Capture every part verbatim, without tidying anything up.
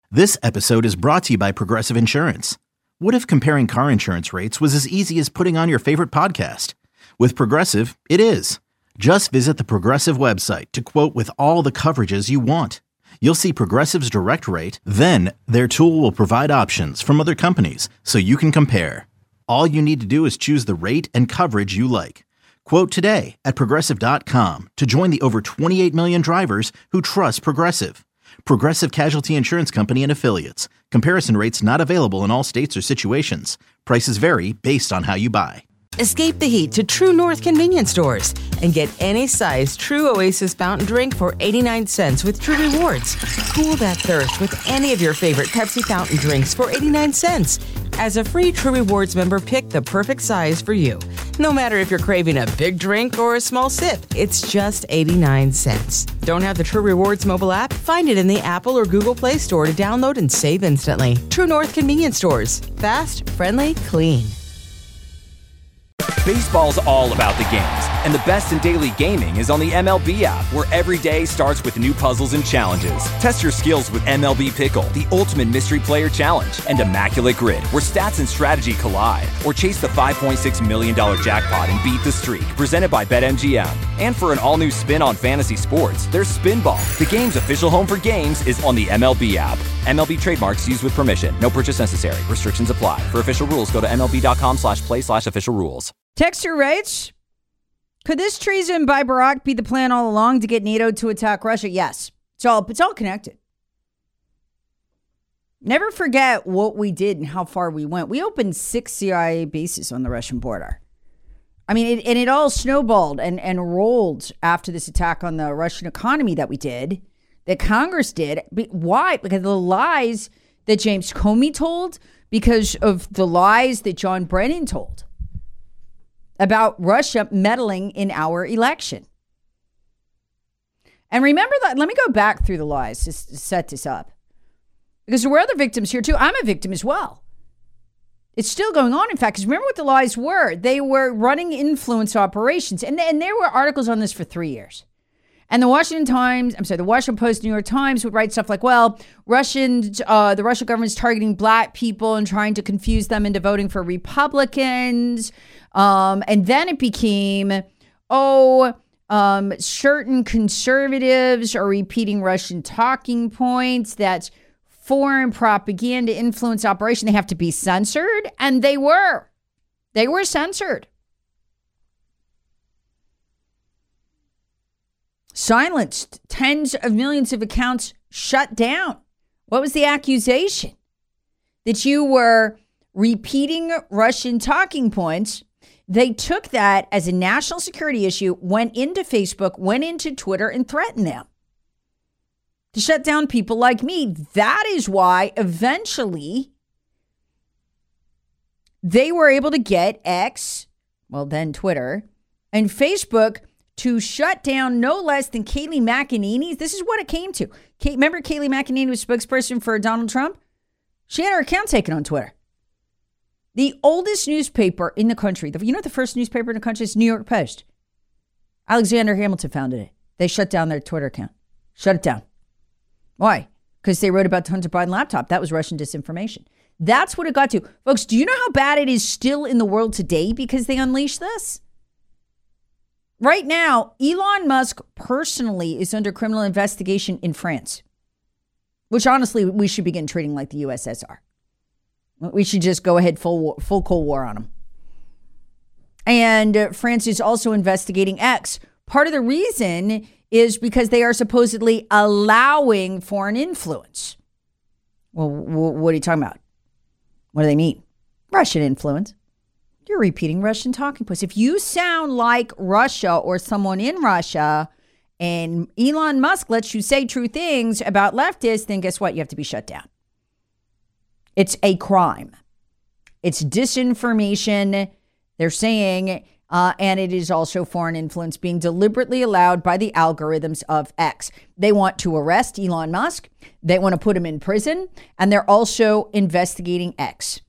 This episode is brought to you by Progressive Insurance. What if comparing car insurance rates was as easy as putting on your favorite podcast? With Progressive, it is. Just visit the Progressive website to quote with all the coverages you want. You'll see Progressive's direct rate, then their tool will provide options from other companies so you can compare. All you need to do is choose the rate and coverage you like. Quote today at progressive dot com to join the over twenty-eight million drivers who trust Progressive. Progressive Casualty Insurance Company and Affiliates. Comparison rates not available in all states or situations. Prices vary based on how you buy. Escape the heat to True North convenience stores and get any size True Oasis fountain drink for eighty-nine cents with True Rewards. Cool that thirst with any of your favorite Pepsi fountain drinks for eighty-nine cents. As a free True Rewards member, pick the perfect size for you. No matter if you're craving a big drink or a small sip, it's just eighty-nine cents. Don't have the True Rewards mobile app? Find it in the Apple or Google Play Store to download and save instantly. True North convenience stores. Fast, friendly, clean. Baseball's all about the games, and the best in daily gaming is on the M L B app, where every day starts with new puzzles and challenges. Test your skills with M L B Pickle, the ultimate mystery player challenge, and Immaculate Grid, where stats and strategy collide. Or chase the five point six million dollars jackpot and beat the streak, presented by BetMGM. And for an all-new spin on fantasy sports, there's Spinball. The game's official home for games is on the M L B app. M L B trademarks used with permission. No purchase necessary. Restrictions apply. For official rules, go to MLB.com slash play slash official rules. Texter writes, could this treason by Barack be the plan all along to get NATO to attack Russia? Yes. It's all, it's all connected. Never forget what we did and how far we went. We opened six C I A bases on the Russian border. I mean, it, and it all snowballed and, and rolled after this attack on the Russian economy that we did, that Congress did. Why? Because of the lies that James Comey told, because of the lies that John Brennan told about Russia meddling in our election. And remember that, let me go back through the lies to set this up. Because there were other victims here too. I'm a victim as well. It's still going on, in fact, because remember what the lies were. They were running influence operations. And, and there were articles on this for three years. And the Washington Times, I'm sorry, the Washington Post, New York Times would write stuff like, well, Russian, uh, the Russian government's targeting black people and trying to confuse them into voting for Republicans. Um, and then it became, oh, um, certain conservatives are repeating Russian talking points. That's foreign propaganda influence operation. They have to be censored. And they were. They were censored. Silenced. Tens of millions of accounts shut down. What was the accusation? That you were repeating Russian talking points. They took that as a national security issue, went into Facebook, went into Twitter, and threatened them to shut down people like me. That is why eventually they were able to get X, well, then Twitter, and Facebook to shut down no less than Kayleigh McEnany. This is what it came to. Kay, remember Kayleigh McEnany was spokesperson for Donald Trump? She had her account taken on Twitter. The oldest newspaper in the country, the, you know what the first newspaper in the country is? New York Post. Alexander Hamilton founded it. They shut down their Twitter account. Shut it down. Why? Because they wrote about the Hunter Biden laptop. That was Russian disinformation. That's what it got to. Folks, do you know how bad it is still in the world today because they unleashed this? Right now, Elon Musk personally is under criminal investigation in France, which honestly, we should begin treating like the U S S R. We should just go ahead full war, full Cold War on them. And uh, France is also investigating X. Part of the reason is because they are supposedly allowing foreign influence. Well, w- what are you talking about? What do they mean? Russian influence. You're repeating Russian talking points. If you sound like Russia or someone in Russia and Elon Musk lets you say true things about leftists, then guess what? You have to be shut down. It's a crime. It's disinformation, they're saying, uh, and it is also foreign influence being deliberately allowed by the algorithms of X. They want to arrest Elon Musk. They want to put him in prison, and they're also investigating X.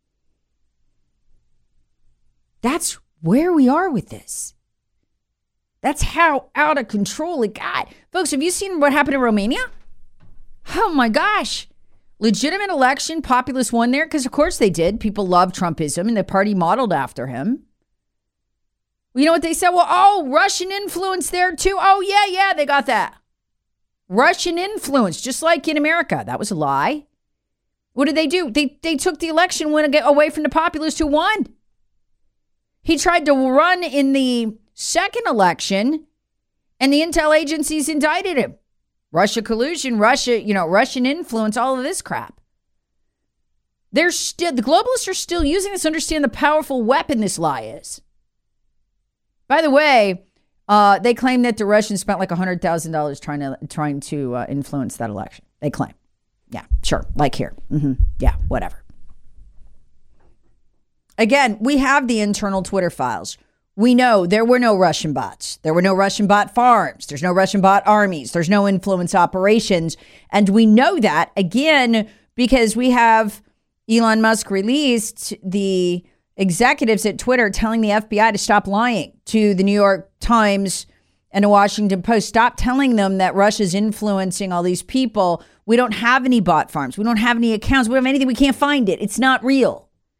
That's where we are with this. That's how out of control it got. Folks, have you seen what happened in Romania? Oh my gosh. Legitimate election, populist won there because, of course, they did. People love Trumpism, and the party modeled after him. You know what they said? Well, oh, Russian influence there, too. Oh, yeah, yeah, they got that. Russian influence, just like in America. That was a lie. What did they do? They they took the election win away from the populist who won. He tried to run in the second election, and the intel agencies indicted him. Russia collusion, Russia, you know, Russian influence, all of this crap. They're still, the globalists are still using this to understand the powerful weapon this lie is. By the way, uh, they claim that the Russians spent like one hundred thousand dollars trying to trying to uh, influence that election. They claim. Yeah, sure. Like here. Mm-hmm. Yeah, whatever. Again, we have the internal Twitter files. We know there were no Russian bots. There were no Russian bot farms. There's no Russian bot armies. There's no influence operations. And we know that, again, because we have Elon Musk released the executives at Twitter telling the F B I to stop lying to the New York Times and the Washington Post. Stop telling them that Russia's influencing all these people. We don't have any bot farms. We don't have any accounts. We don't have anything. We can't find it. It's not real.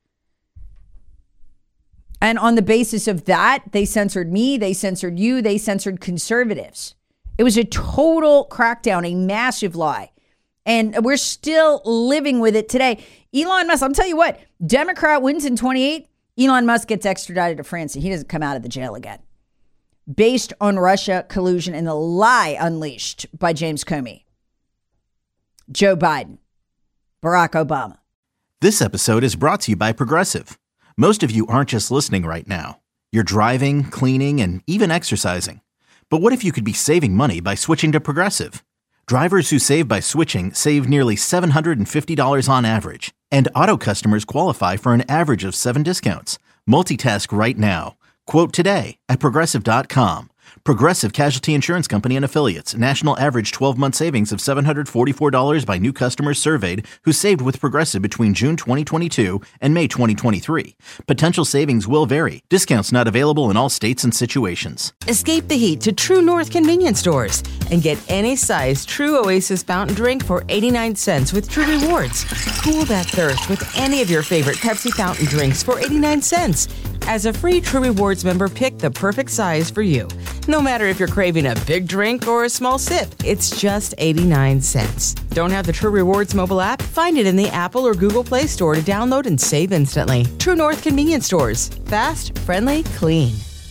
And on the basis of that, they censored me. They censored you. They censored conservatives. It was a total crackdown, a massive lie. And we're still living with it today. Elon Musk, I'll tell you what, Democrat wins in twenty-eight. Elon Musk gets extradited to France and he doesn't come out of the jail again. Based on Russia collusion and the lie unleashed by James Comey, Joe Biden, Barack Obama. This episode is brought to you by Progressive. Most of you aren't just listening right now. You're driving, cleaning, and even exercising. But what if you could be saving money by switching to Progressive? Drivers who save by switching save nearly seven hundred fifty dollars on average. And auto customers qualify for an average of seven discounts. Multitask right now. Quote today at Progressive dot com. Progressive Casualty Insurance Company and Affiliates. National average twelve-month savings of seven hundred forty-four dollars by new customers surveyed who saved with Progressive between June twenty twenty-two and May twenty twenty-three. Potential savings will vary. Discounts not available in all states and situations. Escape the heat to True North convenience stores and get any size True Oasis fountain drink for eighty-nine cents with True Rewards. Cool that thirst with any of your favorite Pepsi fountain drinks for eighty-nine cents. As a free True Rewards member, pick the perfect size for you. No matter if you're craving a big drink or a small sip, it's just eighty-nine cents. Don't have the True Rewards mobile app? Find it in the Apple or Google Play Store to download and save instantly. True North convenience stores. Fast, friendly, clean.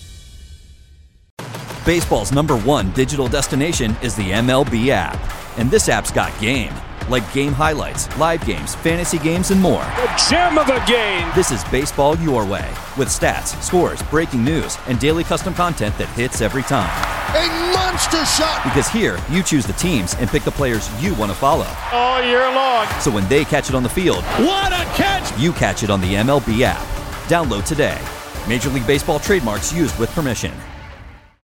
Baseball's number one digital destination is the M L B app. And this app's got game. Like game highlights, live games, fantasy games, and more. The gem of a game! This is baseball your way. With stats, scores, breaking news, and daily custom content that hits every time. A monster shot! Because here, you choose the teams and pick the players you want to follow. All year long. So when they catch it on the field, what a catch! You catch it on the M L B app. Download today. Major League Baseball trademarks used with permission.